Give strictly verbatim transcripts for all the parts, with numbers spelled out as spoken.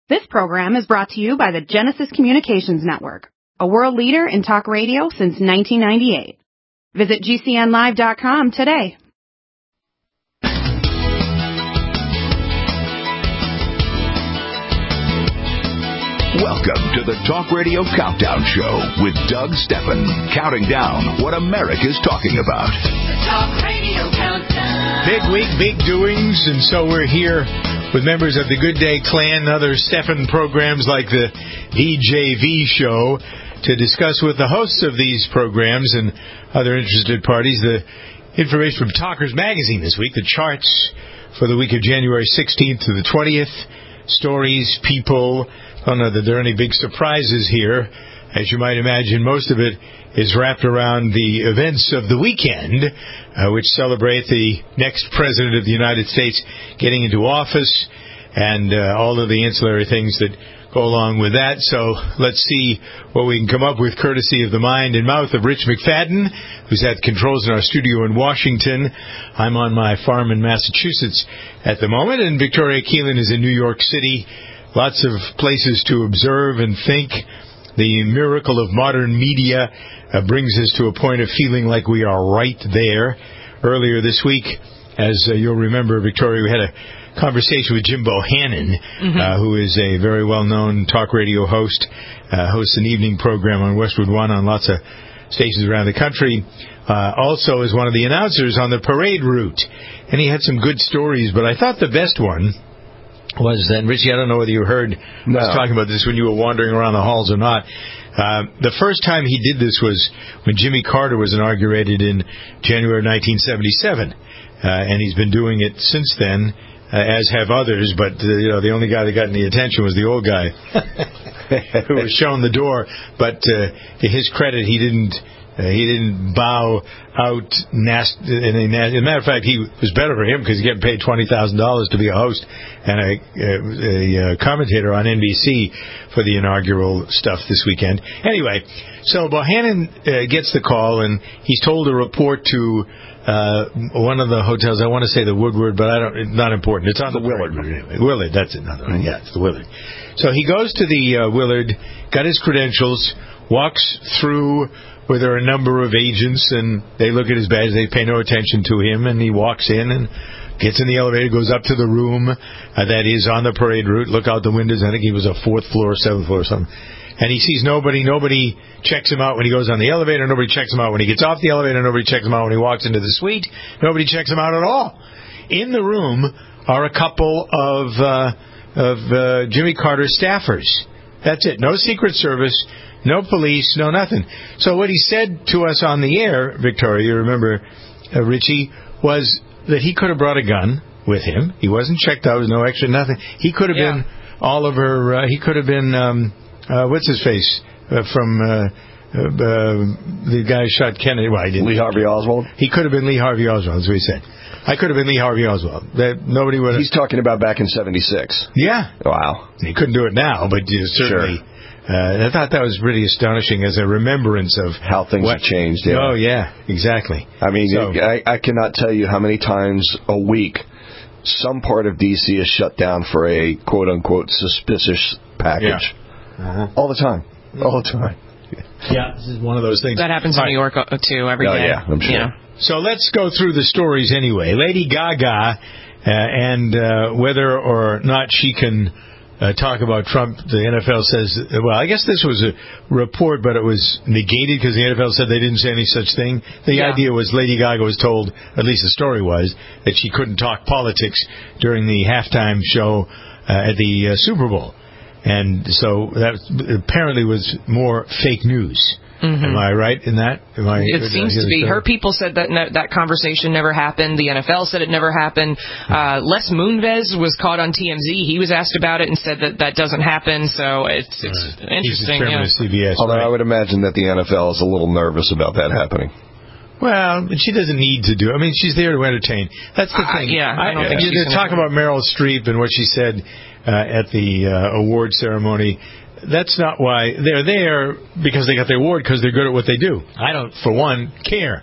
This program is brought to you by the Genesis Communications Network, a world leader in talk radio since nineteen ninety-eight. Visit G C N live dot com today. Welcome to the Talk Radio Countdown Show with Doug Steffen, counting down what America's talking about. The Talk Radio Countdown. Big week, big doings, and so we're here with members of the Good Day Clan and other Steffen programs like the D J V Show to discuss with the hosts of these programs and other interested parties the information from Talkers Magazine this week, the charts for the week of January sixteenth to the twentieth, stories, people. I don't know that there are any big surprises here. As you might imagine, most of it is wrapped around the events of the weekend, uh, which celebrate the next president of the United States getting into office and uh, all of the ancillary things that go along with that. So let's see what we can come up with, courtesy of the mind and mouth of Rich McFadden, who's at controls in our studio in Washington. I'm on my farm in Massachusetts at the moment, and Victoria Keelan is in New York City. Lots of places to observe and think. The miracle of modern media uh, brings us to a point of feeling like we are right there. Earlier this week, as uh, you'll remember, Victoria, we had a conversation with Jim Bohannon, mm-hmm. uh, who is a very well-known talk radio host, uh, hosts an evening program on Westwood One on lots of stations around the country. Uh, also is one of the announcers on the parade route. And he had some good stories, but I thought the best one was then, Richie, I don't know whether you heard no. us talking about this when you were wandering around the halls or not. Uh, the first time he did this was when Jimmy Carter was inaugurated in January nineteen seventy-seven. Uh, and he's been doing it since then, uh, as have others, but uh, you know, the only guy that got any attention was the old guy who was shown the door. But uh, to his credit, he didn't Uh, he didn't bow out. Nast- in a, as a matter of fact, he was better for him because he's getting paid twenty thousand dollars to be a host and a, a, a commentator on N B C for the inaugural stuff this weekend. Anyway, so Bohannon uh, gets the call, and he's told to report to uh, one of the hotels. I want to say the Woodward, but I don't. It's not important. It's on the, the Willard. Anyway. Willard, that's another one. Yeah, it's the Willard. So he goes to the uh, Willard, got his credentials, walks through where there are a number of agents, and they look at his badge, they pay no attention to him, and he walks in and gets in the elevator, goes up to the room uh, that is on the parade route, look out the windows, I think he was a fourth floor, seventh floor or something, and he sees nobody, nobody checks him out when he goes on the elevator, nobody checks him out when he gets off the elevator, nobody checks him out when he walks into the suite, nobody checks him out at all. In the room are a couple of, uh, of uh, Jimmy Carter's staffers. That's it. No Secret Service, no police, no nothing. So what he said to us on the air, Victoria, you remember, uh, Richie, was that he could have brought a gun with him. He wasn't checked out. There was no extra nothing. He could have yeah. been Oliver. Uh, he could have been, um, uh, what's his face, uh, from uh, uh, the guy who shot Kennedy. Well, I didn't. Lee Harvey Oswald? He could have been Lee Harvey Oswald, that's what he said. I could have been Lee Harvey Oswald. That nobody would have. He's talking about back in seventy-six. Yeah. Wow. He couldn't do it now, but uh, certainly. Sure. Uh, I thought that was pretty astonishing as a remembrance of how things what, have changed. Yeah. Oh, yeah, exactly. I mean, so, I, I cannot tell you how many times a week some part of D C is shut down for a quote-unquote suspicious package. Yeah. Uh-huh. All the time. All the time. Yeah, this is one of those things. That happens in New York, too, every oh, day. Yeah, I'm sure. Yeah. So let's go through the stories anyway. Lady Gaga, uh, and uh, whether or not she can Uh, talk about Trump, the N F L says, well, I guess this was a report, but it was negated because the N F L said they didn't say any such thing. The yeah. idea was Lady Gaga was told, at least the story was, that she couldn't talk politics during the halftime show uh, at the uh, Super Bowl. And so that apparently was more fake news. Mm-hmm. Am I right in that? Am I, it seems to be. Her people said that ne- that conversation never happened. The N F L said it never happened. Uh, Les Moonves was caught on T M Z. He was asked about it and said that that doesn't happen. So it's, it's right. interesting. He's the chairman yeah. of C B S. Although right? I would imagine that the N F L is a little nervous about that happening. Well, she doesn't need to do. I mean, she's there to entertain. That's the uh, thing. Yeah, I don't I, think you she's talk about Meryl Streep and what she said uh, at the uh, award ceremony. That's not why they're there, because they got the award, because they're good at what they do. I don't, for one, care.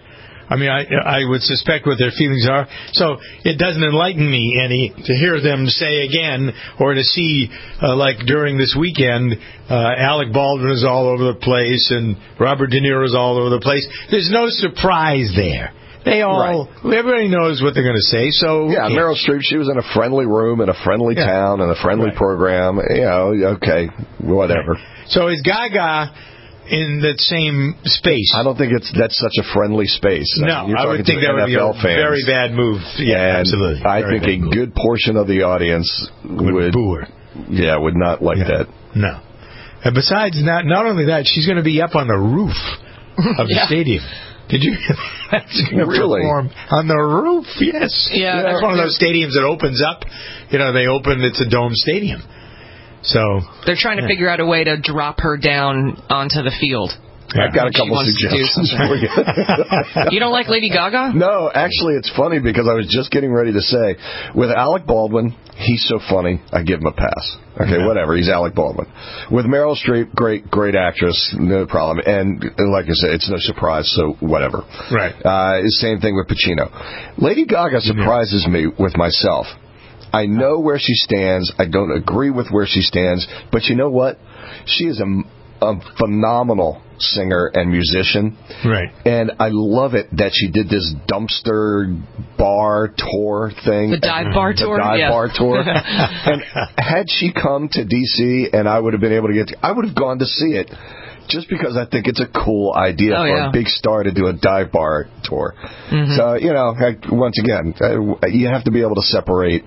I mean, I I would suspect what their feelings are. So it doesn't enlighten me any to hear them say again, or to see, uh, like during this weekend, uh, Alec Baldwin is all over the place and Robert De Niro is all over the place. There's no surprise there. They all, right. Everybody knows what they're going to say. So yeah, Meryl Streep, she was in a friendly room in a friendly yeah. town in a friendly right. program. You know, okay, whatever. Right. So is Gaga in that same space? I don't think it's that's such a friendly space. No, I, mean, I would think that would be a fans. very bad move. Yeah, and absolutely. I very think a move. good portion of the audience would, would boo her. Yeah, would not like yeah. that. No. And besides, not not only that, she's going to be up on the roof of the yeah. stadium. Did you? That's going to really? perform on the roof. Yes. Yeah. That's one of those stadiums that opens up. You know, they open. It's a dome stadium. So they're trying to yeah. figure out a way to drop her down onto the field. Yeah. I've got a couple suggestions for you. You don't like Lady Gaga? No, actually, it's funny because I was just getting ready to say, with Alec Baldwin, he's so funny, I give him a pass. Okay, yeah. whatever, he's Alec Baldwin. With Meryl Streep, great, great actress, no problem. And like I said, it's no surprise, so whatever. Right. Uh, same thing with Pacino. Lady Gaga surprises me with myself. I know where she stands. I don't agree with where she stands. But you know what? She is a, a phenomenal singer and musician. Right. And I love it that she did this dumpster bar tour thing. The dive bar the tour? dive yeah. bar tour. And had she come to D C and I would have been able to get to, I would have gone to see it. Just because I think it's a cool idea oh, for yeah. a big star to do a dive bar tour. Mm-hmm. So, you know, once again, you have to be able to separate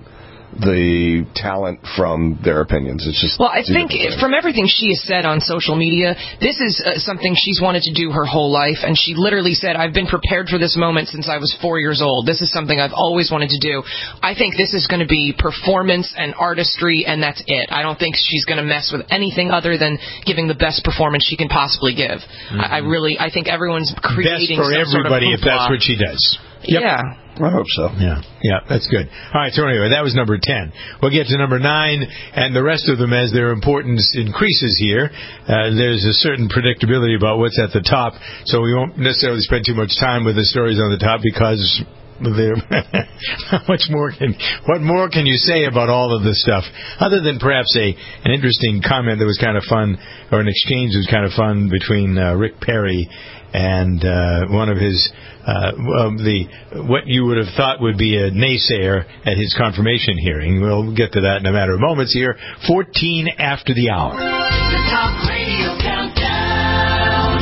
the talent from their opinions. It's just well, I think from everything she has said on social media, this is uh, something she's wanted to do her whole life, and she literally said, I've been prepared for this moment since I was four years old. This is something I've always wanted to do. I think this is going to be performance and artistry, and that's it. I don't think she's going to mess with anything other than giving the best performance she can possibly give. Mm-hmm. I, I really, I think everyone's creating best for some everybody sort of if that's what she does. Yep. Yeah. I hope so. Yeah, yeah, that's good. All right, so anyway, that was number ten. We'll get to number nine and the rest of them as their importance increases here. Uh, there's a certain predictability about what's at the top, so we won't necessarily spend too much time with the stories on the top because they're how much more can what more can you say about all of this stuff other than perhaps a an interesting comment that was kind of fun, or an exchange that was kind of fun between uh, Rick Perry and uh, one of his uh, um, the what you would have thought would be a naysayer at his confirmation hearing. We'll get to that in a matter of moments here. fourteen after the hour. The Talk Radio Countdown.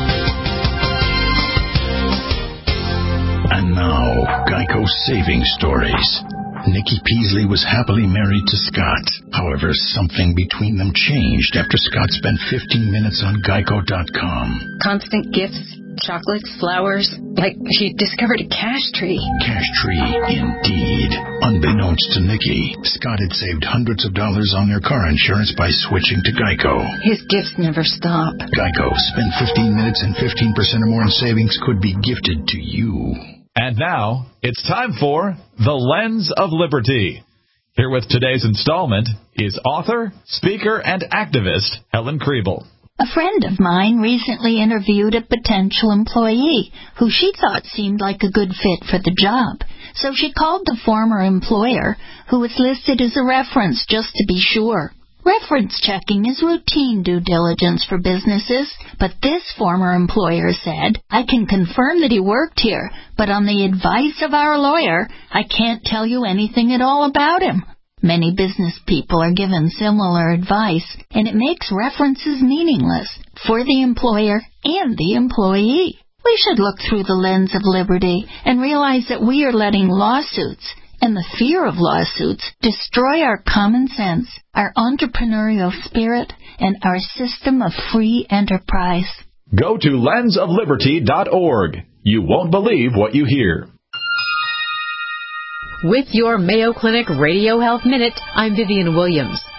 And now, Geico Saving Stories. Nikki Peasley was happily married to Scott. However, something between them changed after Scott spent fifteen minutes on Geico dot com. Constant gifts, chocolates, flowers, like she discovered a cash tree. Cash tree, indeed. Unbeknownst to Nikki, Scott had saved hundreds of dollars on their car insurance by switching to Geico. His gifts never stop. Geico. Spend fifteen minutes and fifteen percent or more in savings could be gifted to you. And now, it's time for The Lens of Liberty. Here with today's installment is author, speaker, and activist Helen Kriebel. A friend of mine recently interviewed a potential employee who she thought seemed like a good fit for the job. So she called the former employer, who was listed as a reference just to be sure. Reference checking is routine due diligence for businesses, but this former employer said, I can confirm that he worked here, but on the advice of our lawyer, I can't tell you anything at all about him. Many business people are given similar advice, and it makes references meaningless for the employer and the employee. We should look through the lens of liberty and realize that we are letting lawsuits and the fear of lawsuits destroy our common sense, our entrepreneurial spirit, and our system of free enterprise. Go to lens of liberty dot org. You won't believe what you hear. With your Mayo Clinic Radio Health Minute, I'm Vivian Williams.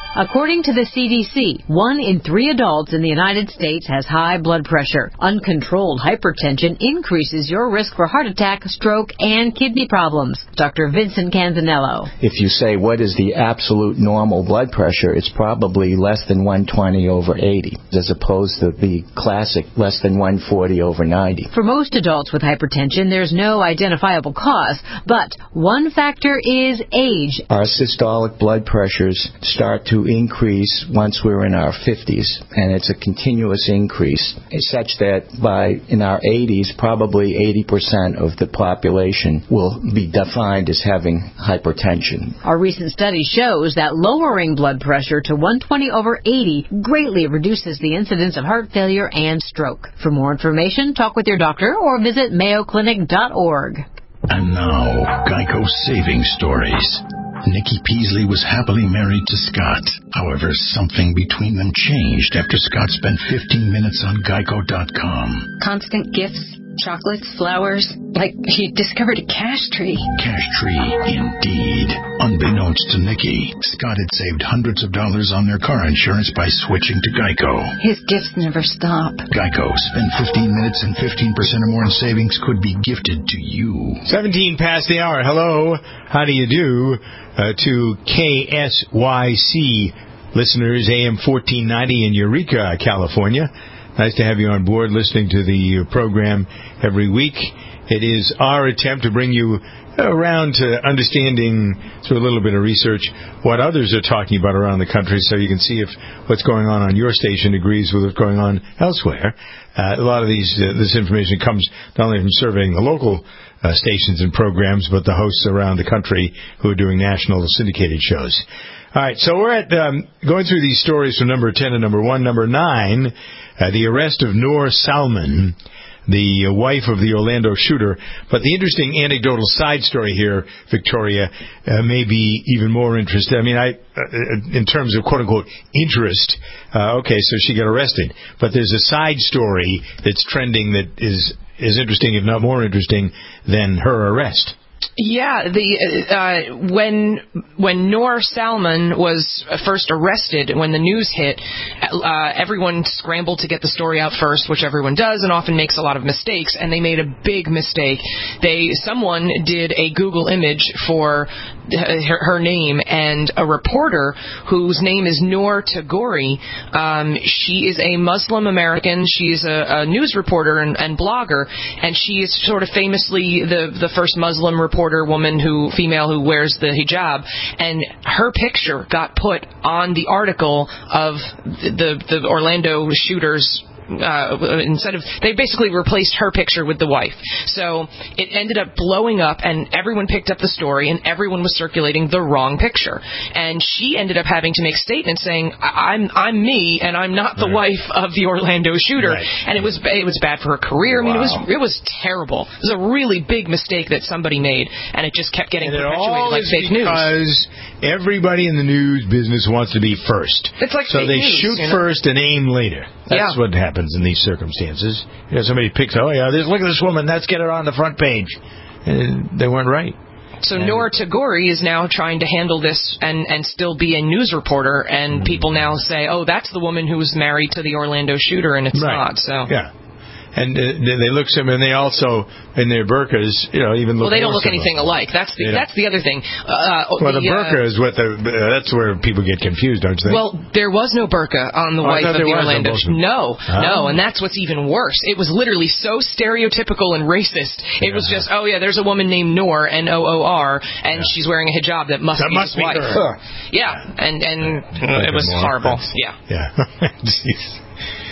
According to the C D C, one in three adults in the United States has high blood pressure. Uncontrolled hypertension increases your risk for heart attack, stroke, and kidney problems. Doctor Vincent Canzanello. If you say what is the absolute normal blood pressure, it's probably less than one twenty over eighty, as opposed to the classic less than one forty over ninety. For most adults with hypertension, there's no identifiable cause, but one factor is age. Our systolic blood pressures start to increase once we're in our fifties, and it's a continuous increase, such that by in our eighties, probably eighty percent of the population will be defined as having hypertension. Our recent study shows that lowering blood pressure to one twenty over eighty greatly reduces the incidence of heart failure and stroke. For more information, talk with your doctor or visit mayo clinic dot org. And now, Geico Saving Stories. Nikki Peasley was happily married to Scott. However, something between them changed after Scott spent fifteen minutes on geico dot com. Constant gifts, chocolates, flowers, like he discovered a cash tree. Cash tree, indeed. Unbeknownst to Nikki, Scott had saved hundreds of dollars on their car insurance by switching to Geico. His gifts never stop. Geico. Spend fifteen minutes and fifteen percent or more in savings could be gifted to you. seventeen past the hour. Hello. How do you do? Uh, to K S Y C listeners, A M fourteen ninety in Eureka, California. Nice to have you on board listening to the program every week. It is our attempt to bring you around to understanding, through a little bit of research, what others are talking about around the country, so you can see if what's going on on your station agrees with what's going on elsewhere. Uh, a lot of these uh, this information comes not only from surveying the local uh, stations and programs, but the hosts around the country who are doing national syndicated shows. All right, so we're at um, going through these stories from number ten to number one. Number nine, uh, the arrest of Noor Salman, the uh, wife of the Orlando shooter. But the interesting anecdotal side story here, Victoria, uh, may be even more interesting. I mean, I, uh, in terms of quote-unquote interest, uh, okay, so she got arrested. But there's a side story that's trending that is as interesting, if not more interesting, than her arrest. Yeah, the uh, when when Noor Salman was first arrested, when the news hit, uh, everyone scrambled to get the story out first, which everyone does, and often makes a lot of mistakes. And they made a big mistake. They someone did a Google image for her, her name, and a reporter whose name is Noor Tagouri. Um, she is a Muslim American. She is a, a news reporter and, and blogger, and she is sort of famously the the first Muslim reporter. reporter woman who female who wears the hijab, and her picture got put on the article of the the, the Orlando shooters. Uh, instead of, they basically replaced her picture with the wife. So it ended up blowing up, and everyone picked up the story, and everyone was circulating the wrong picture. And she ended up having to make statements saying, "I'm I'm me, and I'm not the right. wife of the Orlando shooter." Right. And it was it was bad for her career. I mean, wow. it was it was terrible. It was a really big mistake that somebody made, and it just kept getting and perpetuated like fake news. Because everybody in the news business wants to be first. It's like so fake they news, shoot you know? first and aim later. That's yeah. what happens in these circumstances. You know, somebody picks, oh yeah, this, look at this woman, let's get her on the front page. And they weren't right. So and Noor Tagouri is now trying to handle this and, and still be a news reporter, and mm-hmm. people now say, oh, that's the woman who was married to the Orlando shooter, and it's right. not. So yeah. And uh, they look similar, and they also, in their burqas, you know, even look Well, they don't look similar. anything alike. That's the, that's the other thing. Uh, well, the, the burqa uh, is what the, uh, that's where people get confused, don't you think? Well, there was no burqa on the oh, wife of the Orlando. Oh. No, no, and that's what's even worse. It was literally so stereotypical and racist. It yeah. was just, oh yeah, there's a woman named Noor, N O O R, and yeah. she's wearing a hijab that must that be must his be wife. Her. Yeah, and, and uh, it was horrible. Yeah. Yeah. Jeez.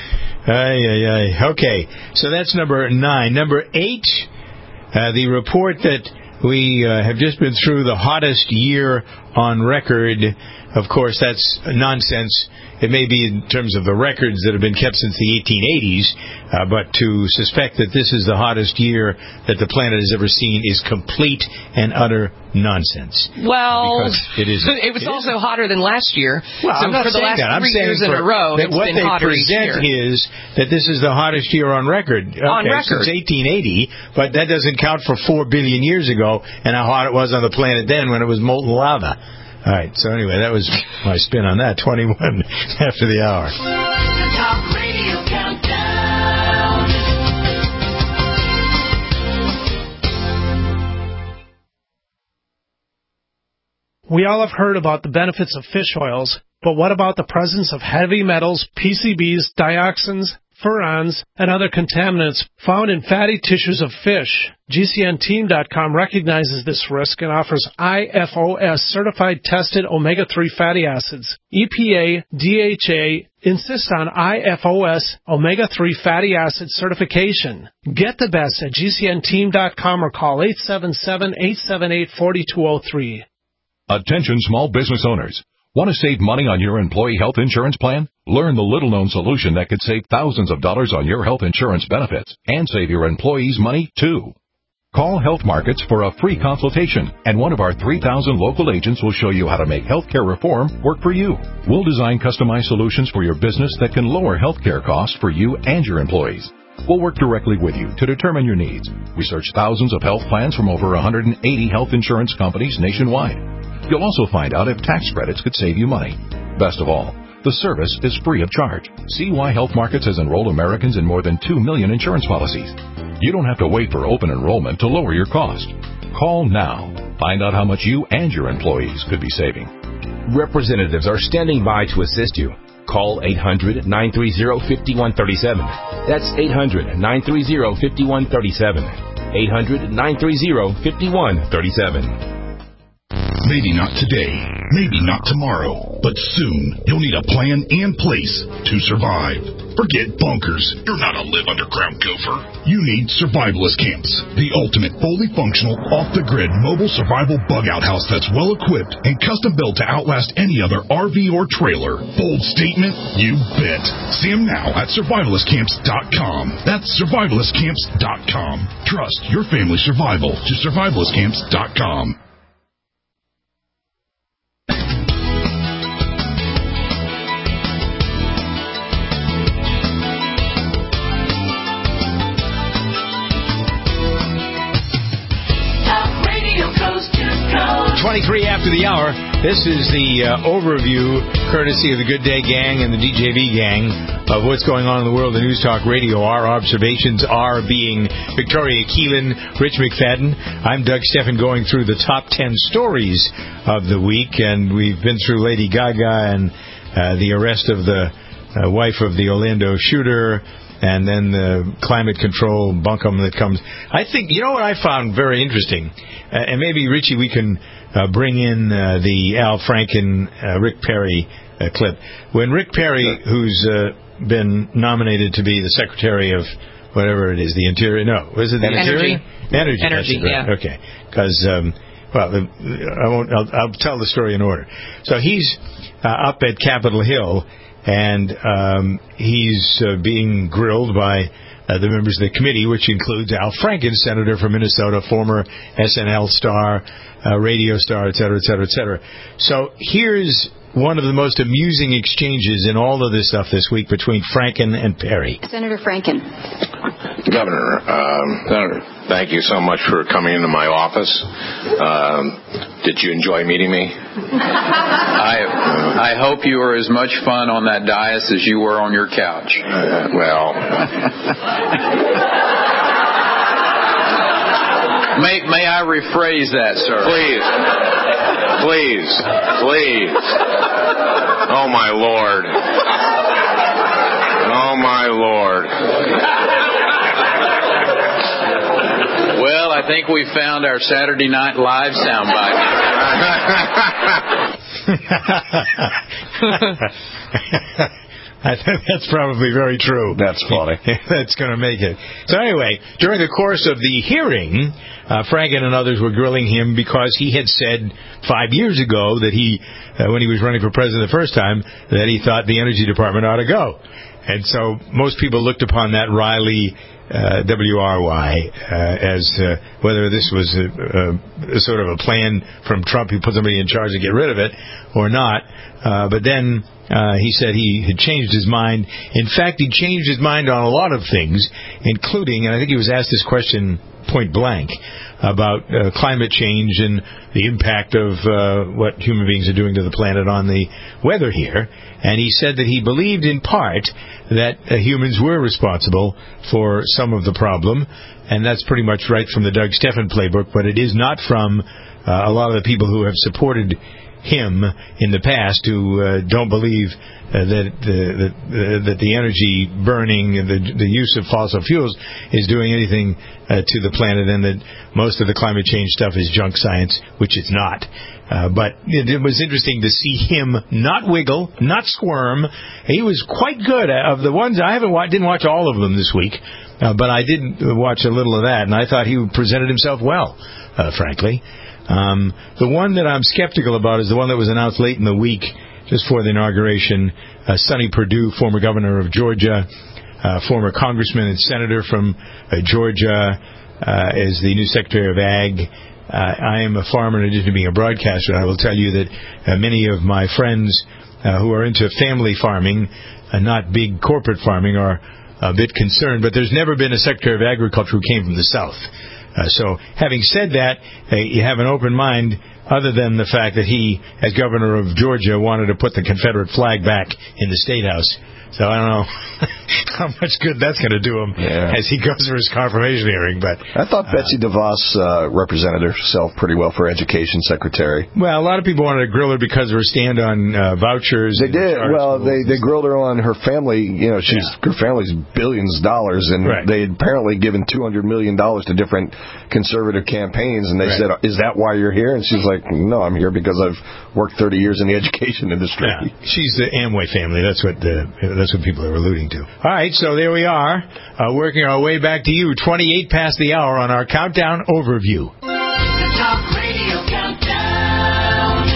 Ay, ay, ay. Okay, so that's number nine. Number eight, uh, the report that we uh, have just been through, the hottest year on record. Of course, that's nonsense. It may be in terms of the records that have been kept since the eighteen eighties, uh, but to suspect that this is the hottest year that the planet has ever seen is complete and utter nonsense. Well, it is. It was it also is. hotter than last year. Well, so I'm not for the saying last that. I'm three saying years in a row, that it's what been they hotter each present year. is that this is the hottest year on record. Okay, on record. Since eighteen eighty, but that doesn't count for four billion years ago and how hot it was on the planet then when it was molten lava. All right, so anyway, that was my spin on that. twenty-one after the hour. The Talk Radio Countdown. We all have heard about the benefits of fish oils, but what about the presence of heavy metals, P C Bs, dioxins, furans, and other contaminants found in fatty tissues of fish? G C N team dot com recognizes this risk and offers I F O S certified tested omega three fatty acids. E P A, D H A insist on I F O S omega three fatty acid certification. Get the best at G C N team dot com or call eight seven seven, eight seven eight, four two zero three. Attention small business owners. Want to save money on your employee health insurance plan? Learn the little-known solution that could save thousands of dollars on your health insurance benefits and save your employees money, too. Call Health Markets for a free consultation, and one of our three thousand local agents will show you how to make healthcare reform work for you. We'll design customized solutions for your business that can lower healthcare costs for you and your employees. We'll work directly with you to determine your needs. Research thousands of health plans from over one hundred eighty health insurance companies nationwide. You'll also find out if tax credits could save you money. Best of all, the service is free of charge. See why Health Markets has enrolled Americans in more than two million insurance policies. You don't have to wait for open enrollment to lower your cost. Call now. Find out how much you and your employees could be saving. Representatives are standing by to assist you. Call eight hundred, nine three zero, five one three seven. That's eight hundred, nine three zero, five one three seven. eight hundred, nine three zero, five one three seven. Maybe not today, maybe not tomorrow, but soon you'll need a plan and place to survive. Forget bunkers. You're not a live underground gopher. You need Survivalist Camps, the ultimate fully functional, off-the-grid mobile survival bug-out house that's well-equipped and custom-built to outlast any other R V or trailer. Bold statement? You bet. See them now at survivalist camps dot com. That's survivalist camps dot com. Trust your family's survival to survivalist camps dot com. twenty-three after the hour. This is the uh, overview, courtesy of the Good Day Gang and the D J V Gang, of what's going on in the world of News Talk Radio. Our observations are being Victoria Keelan, Rich McFadden. I'm Doug Steffen, going through the top ten stories of the week, and we've been through Lady Gaga and uh, the arrest of the uh, wife of the Orlando shooter, and then the climate control bunkum that comes. I think, you know what I found very interesting, uh, and maybe, Richie, we can uh, bring in uh, the Al Franken, uh, Rick Perry uh, clip. When Rick Perry, who's uh, been nominated to be the Secretary of whatever it is, the Interior, no, was it the Energy. Interior? Energy. Energy, right. yeah. Okay, because, um, well, I won't, I'll, I'll tell the story in order. So he's uh, up at Capitol Hill, and um, he's uh, being grilled by uh, the members of the committee, which includes Al Franken, senator from Minnesota, former S N L star, uh, radio star, et cetera, et cetera, et cetera. So here's one of the most amusing exchanges in all of this stuff this week between Franken and Perry. Senator Franken. Governor, um, Senator, thank you so much for coming into my office. Um, did you enjoy meeting me? I I hope you were as much fun on that dais as you were on your couch. Uh, well, may may I rephrase that, sir? Please, please, please. Oh my Lord! Oh my Lord! Well, I think we found our Saturday Night Live soundbite. I think that's probably very true. That's funny. That's going to make it. So anyway, during the course of the hearing, uh, Franken and others were grilling him because he had said five years ago that he, uh, when he was running for president the first time, that he thought the Energy Department ought to go. And so most people looked upon that Riley uh, W R Y uh, as uh, whether this was a, a, a sort of a plan from Trump, he put somebody in charge to get rid of it, or not. Uh, but then uh, he said he had changed his mind. In fact, he changed his mind on a lot of things, including, and I think he was asked this question point blank about uh, climate change and the impact of uh, what human beings are doing to the planet on the weather here. And he said that he believed in part that uh, humans were responsible for some of the problem, and that's pretty much right from the Doug Stephan playbook, but it is not from uh, a lot of the people who have supported him in the past who uh, don't believe uh, that, the, that, uh, that the energy burning and the, the use of fossil fuels is doing anything uh, to the planet, and that most of the climate change stuff is junk science, which it's not. Uh, but it, it was interesting to see him not wiggle, not squirm. He was quite good. Of the ones I haven't wa- didn't watch all of them this week, uh, but I did watch a little of that, and I thought he presented himself well, uh, frankly. Um, the one that I'm skeptical about is the one that was announced late in the week, just for the inauguration. Uh, Sonny Perdue, former governor of Georgia, uh, former congressman and senator from uh, Georgia, uh, as the new Secretary of Ag. Uh, I am a farmer in addition to being a broadcaster, and I will tell you that uh, many of my friends uh, who are into family farming, uh, not big corporate farming, are a bit concerned. But there's never been a Secretary of Agriculture who came from the South. Uh, so, having said that, uh, you have an open mind, other than the fact that he, as governor of Georgia, wanted to put the Confederate flag back in the State House. So I don't know how much good that's going to do him yeah. as he goes for his confirmation hearing. But I thought uh, Betsy DeVos uh, represented herself pretty well for Education Secretary. Well, a lot of people wanted to grill her because of her stand on uh, vouchers. They did. Well, they, they grilled her on her family. You know, she's yeah. her family's billions of dollars, and right. they had apparently given two hundred million dollars to different conservative campaigns. And they right. said, "Is that why you're here?" And she's like, "No, I'm here because I've worked thirty years in the education industry." Yeah. She's the Amway family. That's what the that's what people are alluding to. All right, so there we are, uh, working our way back to you, twenty-eight past the hour on our Countdown Overview. The Talk Radio Countdown.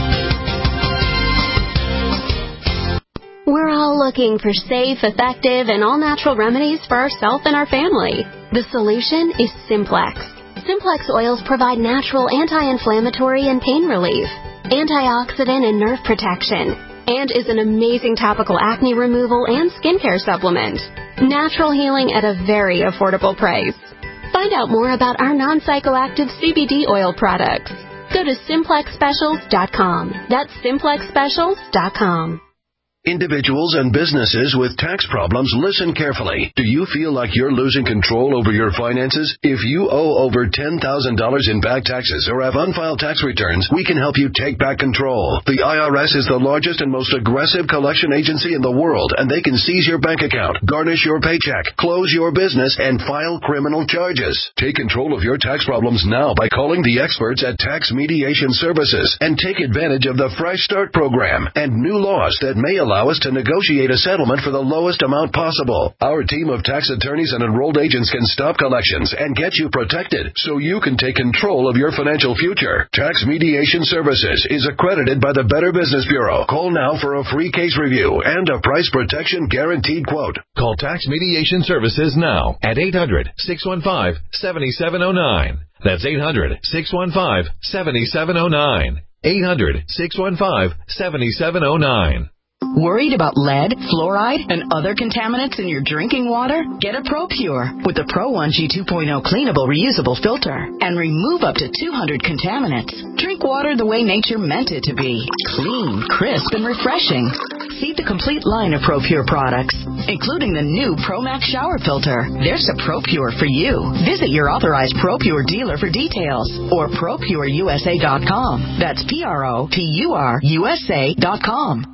We're all looking for safe, effective, and all-natural remedies for ourselves and our family. The solution is Simplex. Simplex oils provide natural anti-inflammatory and pain relief, antioxidant and nerve protection, and is an amazing topical acne removal and skincare supplement. Natural healing at a very affordable price. Find out more about our non-psychoactive C B D oil products. Go to simplex specials dot com. That's simplex specials dot com. Individuals and businesses with tax problems, listen carefully. Do you feel like you're losing control over your finances? If you owe over ten thousand dollars in back taxes or have unfiled tax returns, we can help you take back control. The I R S is the largest and most aggressive collection agency in the world, and they can seize your bank account, garnish your paycheck, close your business, and file criminal charges. Take control of your tax problems now by calling the experts at Tax Mediation Services and take advantage of the Fresh Start program and new laws that may allow us to negotiate a settlement for the lowest amount possible. Our team of tax attorneys and enrolled agents can stop collections and get you protected so you can take control of your financial future. Tax Mediation Services is accredited by the Better Business Bureau. Call now for a free case review and a price protection guaranteed quote. Call Tax Mediation Services now at eight hundred, six one five, seven seven zero nine. That's eight hundred, six one five, seven seven zero nine. eight hundred, six one five, seven seven zero nine. Worried about lead, fluoride, and other contaminants in your drinking water? Get a ProPure with the Pro one G two point oh cleanable reusable filter and remove up to two hundred contaminants. Drink water the way nature meant it to be. Clean, crisp, and refreshing. See the complete line of ProPure products, including the new ProMax shower filter. There's a ProPure for you. Visit your authorized ProPure dealer for details or pro pure U S A dot com. That's P R O P U R U S A dot com.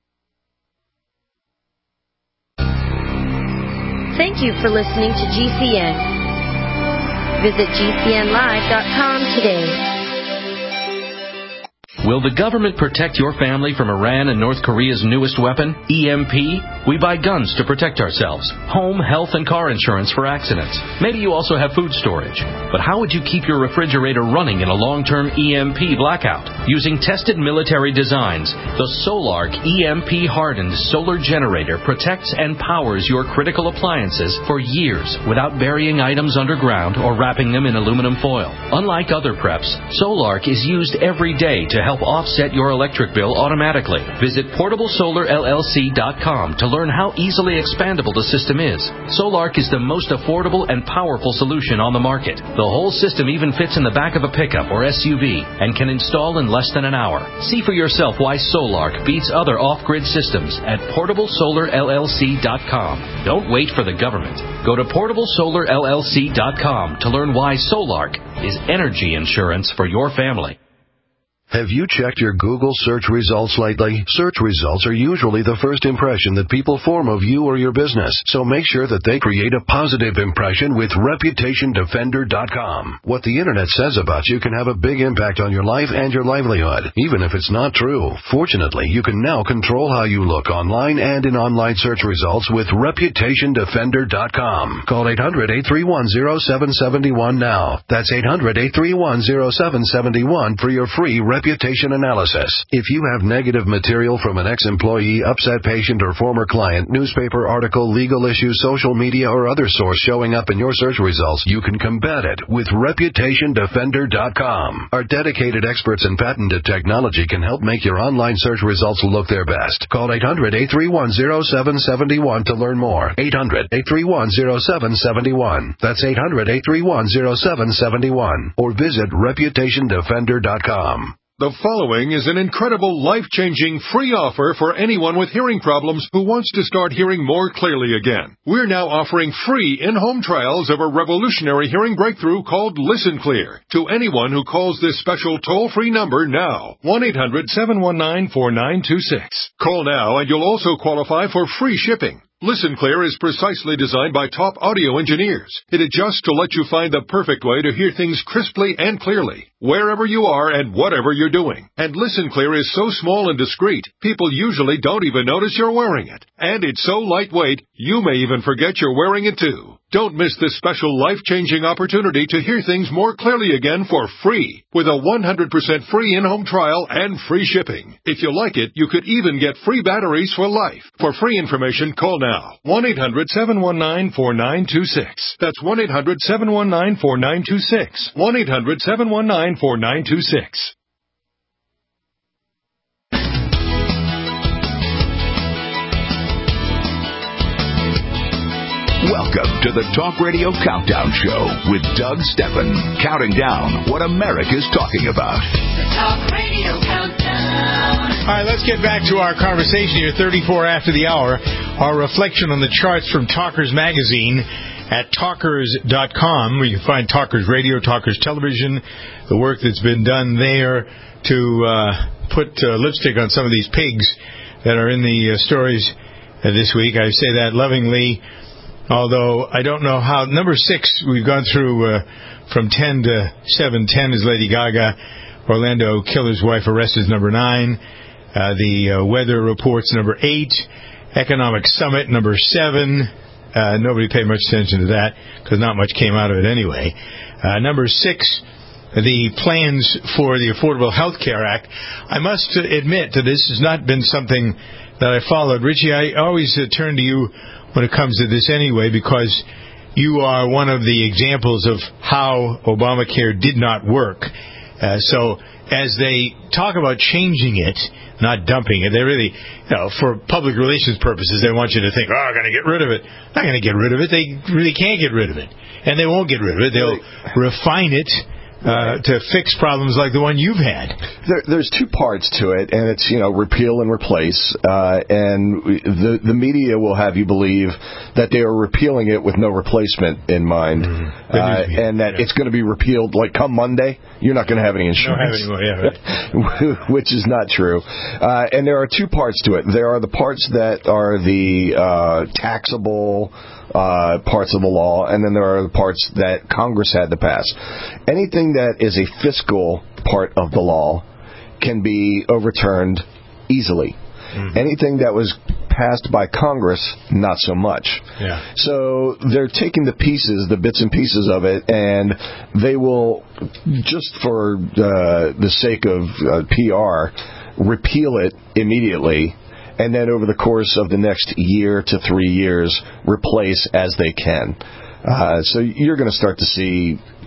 Thank you for listening to G C N. Visit G C N live dot com today. Will the government protect your family from Iran and North Korea's newest weapon, E M P? We buy guns to protect ourselves, home, health, and car insurance for accidents. Maybe you also have food storage. But how would you keep your refrigerator running in a long-term E M P blackout? Using tested military designs, the Solark E M P-hardened solar generator protects and powers your critical appliances for years without burying items underground or wrapping them in aluminum foil. Unlike other preps, Solark is used every day to help help offset your electric bill automatically. Visit portable solar L L C dot com to learn how easily expandable the system is. Solark is the most affordable and powerful solution on the market. The whole system even fits in the back of a pickup or S U V and can install in less than an hour. See for yourself why Solark beats other off-grid systems at portable solar L L C dot com. Don't wait for the government. Go to portable solar L L C dot com to learn why Solark is energy insurance for your family. Have you checked your Google search results lately? Search results are usually the first impression that people form of you or your business, so make sure that they create a positive impression with reputation defender dot com. What the Internet says about you can have a big impact on your life and your livelihood, even if it's not true. Fortunately, you can now control how you look online and in online search results with reputation defender dot com. Call eight hundred, eight three one, zero seven seven one now. That's eight hundred, eight three one, zero seven seven one for your free reputation analysis. If you have negative material from an ex-employee, upset patient, or former client, newspaper article, legal issue, social media, or other source showing up in your search results, you can combat it with reputation defender dot com. Our dedicated experts in patented technology can help make your online search results look their best. Call eight hundred, eight three one, zero seven seven one to learn more. eight hundred, eight three one, zero seven seven one. That's eight hundred, eight three one, zero seven seven one. Or visit reputation defender dot com. The following is an incredible, life-changing free offer for anyone with hearing problems who wants to start hearing more clearly again. We're now offering free in-home trials of a revolutionary hearing breakthrough called Listen Clear to anyone who calls this special toll-free number now, one eight hundred, seven one nine, four nine two six. Call now and you'll also qualify for free shipping. Listen Clear is precisely designed by top audio engineers. It adjusts to let you find the perfect way to hear things crisply and clearly, wherever you are and whatever you're doing. And Listen Clear is so small and discreet, people usually don't even notice you're wearing it. And it's so lightweight, you may even forget you're wearing it too. Don't miss this special life-changing opportunity to hear things more clearly again for free, with a one hundred percent free in-home trial and free shipping. If you like it, you could even get free batteries for life. For free information, call now. one eight hundred, seven one nine, four nine two six. That's one eight hundred, seven one nine, four nine two six. one eight hundred, seven one nine, four nine two six. Welcome to the Talk Radio Countdown Show with Doug Steffen, counting down what America's talking about. The Talk Radio Countdown. All right, let's get back to our conversation here, thirty-four after the hour. Our reflection on the charts from Talkers Magazine at talkers dot com, where you can find Talkers Radio, Talkers Television, the work that's been done there to uh, put uh, lipstick on some of these pigs that are in the uh, stories uh, this week. I say that lovingly. Although I don't know how. Number six, we've gone through uh, from ten to seven. ten is Lady Gaga. Orlando killer's wife arrested number nine. Uh, the uh, weather reports number eight. Economic summit number seven. Uh, nobody paid much attention to that because not much came out of it anyway. Uh, number six, the plans for the Affordable Health Care Act. I must admit that this has not been something that I followed. Richie, I always uh, turn to you when it comes to this anyway, because you are one of the examples of how Obamacare did not work. Uh, so as they talk about changing it, not dumping it, they really, you know, for public relations purposes, they want you to think, oh, I'm going to get rid of it. Not going to get rid of it. They really can't get rid of it. And they won't get rid of it. They'll refine it Uh, to fix problems like the one you've had. There, there's two parts to it, and it's, you know, repeal and replace. Uh, and the the media will have you believe that they are repealing it with no replacement in mind, mm-hmm. uh, and that yeah. it's going to be repealed like come Monday. You're not going to have any insurance, don't have any more, yeah, right. which is not true. Uh, and there are two parts to it. There are the parts that are the uh, taxable Uh, parts of the law, and then there are the parts that Congress had to pass. Anything that is a fiscal part of the law can be overturned easily. Mm-hmm. Anything that was passed by Congress, not so much. Yeah. So they're taking the pieces, the bits and pieces of it, and they will, just for uh, the sake of uh, P R, repeal it immediately, and then over the course of the next year to three years, replace as they can. Uh, so you're going to start to see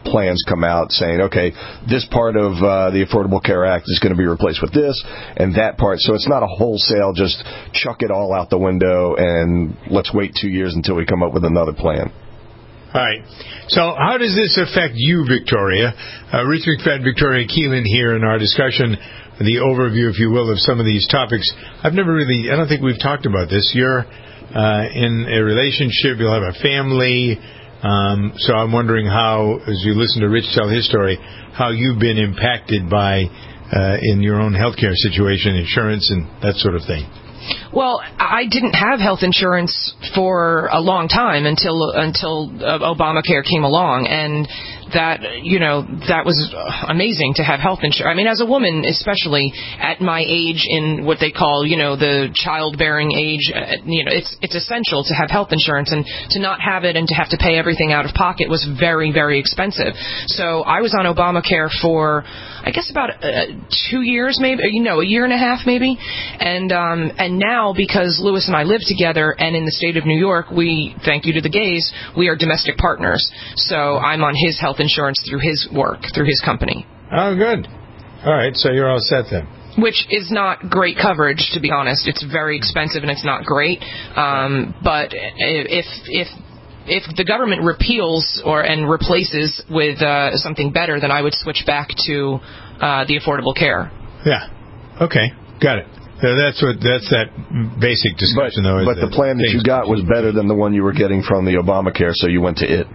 plans come out saying, okay, this part of uh, the Affordable Care Act is going to be replaced with this and that part. So it's not a wholesale, just chuck it all out the window and let's wait two years until we come up with another plan. All right. So how does this affect you, Victoria? Uh, Ruth McFadden, Victoria Keelan here in our discussion, the overview, if you will, of some of these topics. I've never really, I don't think we've talked about this. You're uh, in a relationship, you'll have a family. Um, so I'm wondering how, as you listen to Rich tell his story, how you've been impacted by, uh, in your own healthcare situation, insurance and that sort of thing. Well, I didn't have health insurance for a long time until until uh, Obamacare came along, and that, you know, that was amazing to have health insurance. I mean, as a woman, especially at my age, in what they call, you know, the childbearing age, uh, you know, it's it's essential to have health insurance, and to not have it and to have to pay everything out of pocket was very, very expensive. So I was on Obamacare for, I guess, about uh, two years, maybe, you know, a year and a half, maybe, and um, and now, because Lewis and I live together, and in the state of New York, we, thank you to the gays, we are domestic partners. So I'm on his health insurance through his work, through his company. Oh, good. All right, so you're all set then. Which is not great coverage, to be honest. It's very expensive and it's not great. Um, but if if if the government repeals or and replaces with uh, something better, then I would switch back to uh, the Affordable Care. Yeah. Okay. Got it. So that's what that's that basic discussion, but, though. But the, the plan that you got was better than the one you were getting from the Obamacare, so you went to it.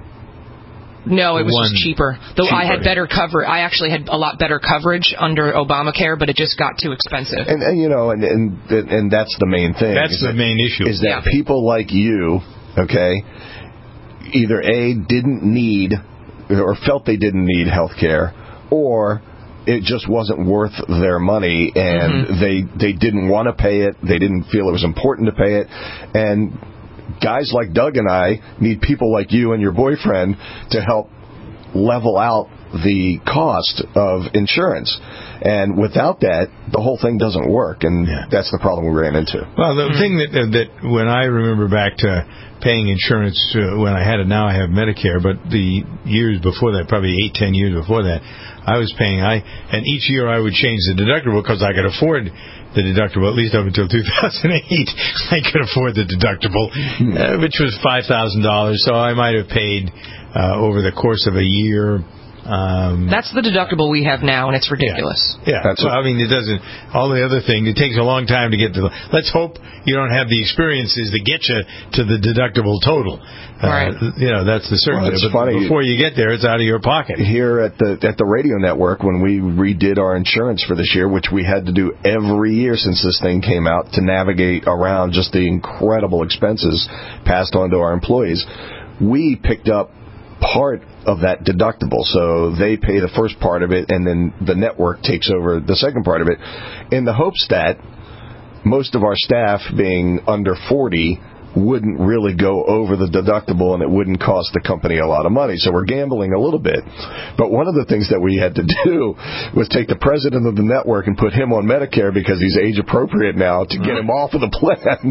No, it was One just cheaper. Though cheaper. I had better cover. I actually had a lot better coverage under Obamacare, but it just got too expensive. And, and you know, and, and and that's the main thing. That's the that, main issue. Is that yeah. people like you, okay, either A, didn't need or felt they didn't need health care, or it just wasn't worth their money, and mm-hmm. they they didn't want to pay it. They didn't feel it was important to pay it. And guys like Doug and I need people like you and your boyfriend to help level out the cost of insurance. And without that, the whole thing doesn't work, and yeah. that's the problem we ran into. Well, the mm-hmm. thing that that when I remember back to paying insurance uh, when I had it, now I have Medicare, but the years before that, probably eight, ten years before that, I was paying, I and each year I would change the deductible because I could afford the deductible, at least up until two thousand eight. I could afford the deductible, uh, which was five thousand dollars, so I might have paid uh, over the course of a year. Um, That's the deductible we have now, and it's ridiculous. Yeah, yeah. That's well, I mean, it doesn't. All the other things, it takes a long time to get to the. Let's hope you don't have the experiences that get you to the deductible total. Right. Uh, you know, that's the certainty. Well, it's but funny. Before you get there, it's out of your pocket. Here at the at the radio network, when we redid our insurance for this year, which we had to do every year since this thing came out to navigate around just the incredible expenses passed on to our employees, we picked up part of that deductible. So they pay the first part of it, and then the network takes over the second part of it, in the hopes that most of our staff, being under forty, wouldn't really go over the deductible and it wouldn't cost the company a lot of money. So we're gambling a little bit. But one of the things that we had to do was take the president of the network and put him on Medicare because he's age appropriate now to get him off of the plan.